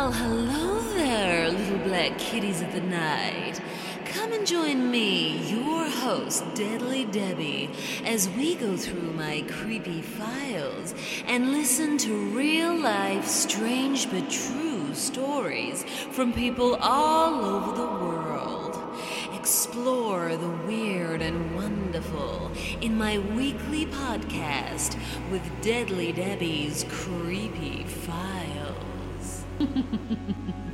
Well, hello there, little black kitties of the night. Come and join me, your host, Deadly Debbie, as we go through my creepy files and listen to real-life, strange but true stories from people all over the world. Explore the weird and wonderful in my weekly podcast with Deadly Debbie's Creepy Files.